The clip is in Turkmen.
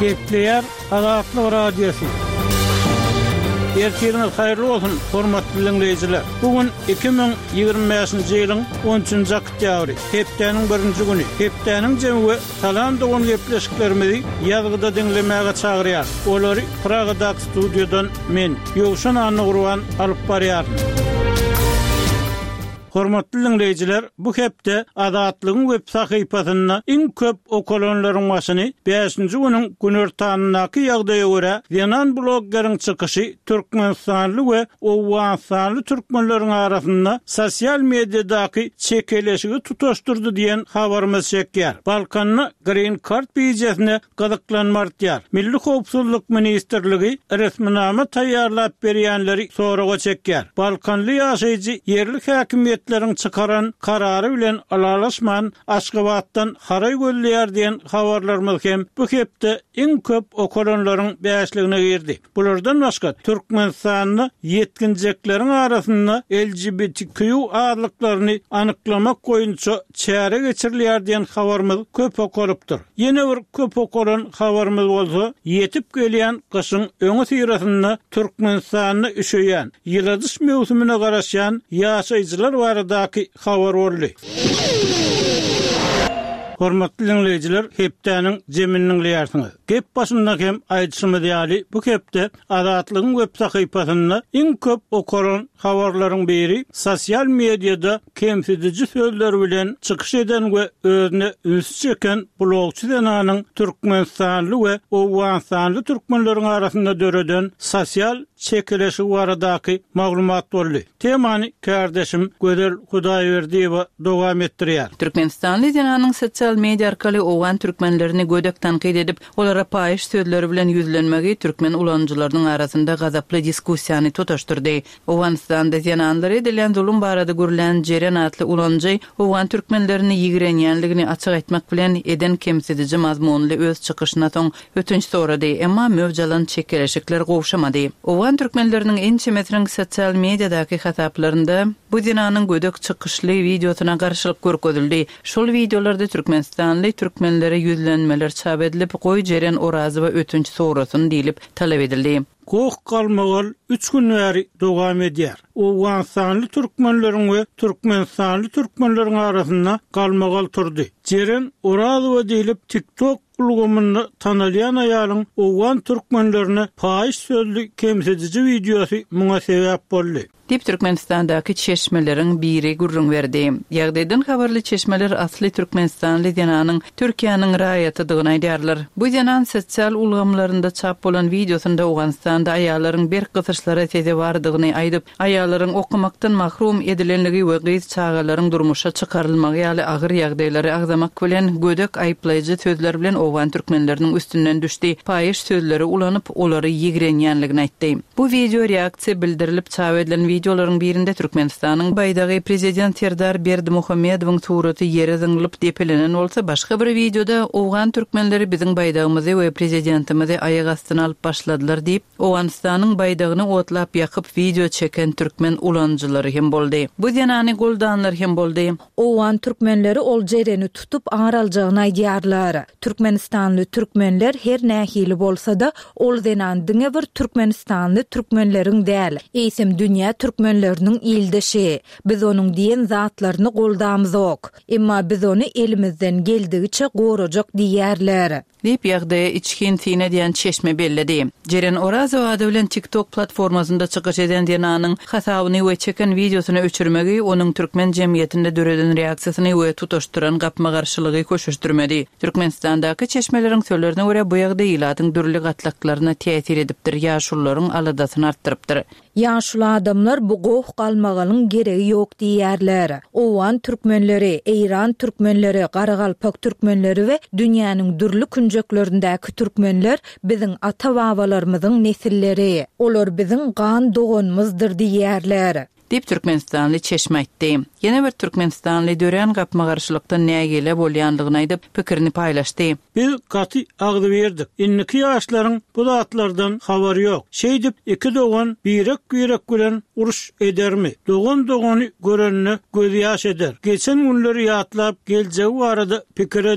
Kepler Azatlyk Radiosu. Ertiriniz hayırlı olsun, hormatly dinleyijiler. Bugün 2025-nji ýylyň 13-nji oktýabry, hepdeniň 1-nji güni. Hepdeniň jemgy salam dogan gepleşiklerimizi ýazgyda dinlemäge çagyrýar. Olary Pragadaky studiodan men Ýogşan Anygurwan alyp barýaryn. Hormatly dinleyijiler, bu hepde Azatlygyň web sahypasyna iň köp okulanlaryň başyny 5-nji güniň günortanynaky ýagdaýa görä ýanan bloggeriň çykyşy türkmenstanly we owganstanly türkmenleriň arasynda sosial mediadaky çekeleşigi tutaşdyrdy diýen habarymyz çekýär. Balkanyň Green Card bijesine gazaklanmardyar. Milli Howpsuzlyk Ministrligi resminama taýýarlap berýänleri soraga çekýär. Balkanly ýaşaýjy yerlik häkimiýet çıkaran kararı bilen alalaşman Aşgabatdan haray gözleýär diýen habarlarymyz hem bu hepde iň köp okulanlaryň bäşligine girdi. Bulardan başga Türkmenistanyň yetkinjekleriň arasynda LGBTQ ağırlıklaryny anyklamak goýunça çäre geçirilýär diýen habarymyz köp okulypdyr. Ýene bir köp okulan habarymyz bolsa, ýetip gelýän gyşyň öňe syrasynda Türkmenistanyny üşeýän, ýyldys mewsumyna garaşan ýaşaýjylar baradaki habar boldy. Hormatly dinleyijiler, hepdeniň jeminiň ýarsyňy. Gep başynda hem aýdyşymy diýäli, bu hepde Azatlygyň web sahypasyna iň köp okulan habarlaryň biri sosial mediada kemsidici sözler bilen çykyş eden we özüne üns çeken blogçy denanyň Türkmenstanly we owganstanly türkmenleriň arasynda döreden sosial çekeleşi baradaky maglumat boldy. Temany kardeşim Gödel Hudaýberdiýewa dowam etdirýär. Türkmenstanly denanyň sosial media arkaly owgan türkmenlerini gödek tanqid edip, olara paýyş sözleri bilen ýüzlenmegi türkmen ulanjylarynyň arasynda gazaply diskussiýany tutaşdyrdy. Owganstanda denanlary edilen zulum barada görülen Jeren atly ulanjy owgan türkmenlerini ýigrenýänligini açyk etmek bilen eden kemsidici mazmunly öz çykyşyna soň ötünç sorady, emma mövjalan çekeleşikler gowşamady. Owgan türkmenleriniň ençemetriň sosial mediadaky hasaplarynda bu denanyň gödek çykyşly videosuna garşylyk görkezildi. Şol videolarda Türkmenstanly türkmenlere ýüzlenmeler çap edilip, goý Jeren orazy we ötünç sorasyn diýilip talap edildi. Goh galmagal 3 gün bäri dowam edýär. Owganstanly türkmenleriň we Türkmenstanly türkmenleriň arasynda galmagal turdy. Jeren orazy we diýilip TikTok ulgamyny tanalýan aýalyň owgan türkmenlerine paýyş sözli kemsidici videosy muňa sebäp boldy. Dip Türkmenistandaky çeşmeleriň biri gurrun berdi. Ýagdaýdan habarly çeşmeler asly Türkmenistanly denanyň Türkiýanyň raýatydygyny aýdýarlar. Bu denan sosial ulgamlarynda çap bolan videosunda Owganstanda aýallaryň bir gysyşlara teze bardygyny aýdyp, aýallaryň okumakdan mahrum edilenligi we gyz çagalaryň durmuşa çykarylmagy ýaly agyr ýagdaýlary agzamak bilen gödek aýplaýjy sözler bilen owgan türkmenleriniň üstünden düşdi. Paýyş sözleri ulanyp, olary ýigrenýänligini aýtdy. Bu video reaksiýa bildirilip çap edilen videolaryň birinde Türkmenistanyň baýdagy prezident Serdar Berdimuhammedowyň suraty ýere zyňlyp depelenen bolsa, başga bir videoda owgan türkmenleri biziň baýdagymyzy we prezidentimizi aýak astyna alyp başladylar diýip, Owganstanyň baýdagyny otlap ýakyp video çeken türkmen ulanjylary hem boldy. Bu denany goldanlar hem boldy. Owgan türkmenleri ol Jereni tutup aňaraljagyny aýdýarlar. Türkmenistanly türkmenler her nähili bolsa-da ol denan diňe bir Türkmenistanly türkmenleriň däl. Eýsem dünýä türkmenleriniň ildeşi. Biz onuň diýen zatlaryny goldamyzok. Emma biz ony elimizden geldigiçe gorajak diýerler. Dip ýagdaýa içkin tiýne diýen çeşme belledi. Jeren Orazy ady bilen TikTok platformasynda çykyş eden denanyň hasabyny we çeken videosyny öçürmegi onuň türkmen jemgyýetinde döreden reaksiýasyny we tutaşdyran gapma garşylygy köşüşdirmedi. Türkmenistandaky çeşmeleriň sözlerine görä bu ýagdaý ilatyň dürli gatlaklaryna täsir edipdir, ýaşullaryň aladasyny artdyrypdyr. Ýaşul adamlar bu goh galmagalyň geregi ýok diýerler. Owgan türkmenleri, Eýran türkmenleri, Garagalpak türkmenleri we dünýäniň dürli künjeklerindäki türkmenler biziň ata-babalarymyzyň nesilleri. Olar biziň gan doganymyzdyr diýerler. Dip Türkmenistanly çeşme aýtdy. Ýene bir Türkmenistanly dören gapma garşylykdan nägele bolýandygyny aýdyp pikirini paýlaşdy. Biz gaty agdy berdik. Inniki ýaşlaryň bu zatlardan habary ýok. Şeýdip iki dogan birek bilen uruş edermi? Dogan dogany görenne göz ýaş eder. Geçen günleri ýatlap geljegi barada pikir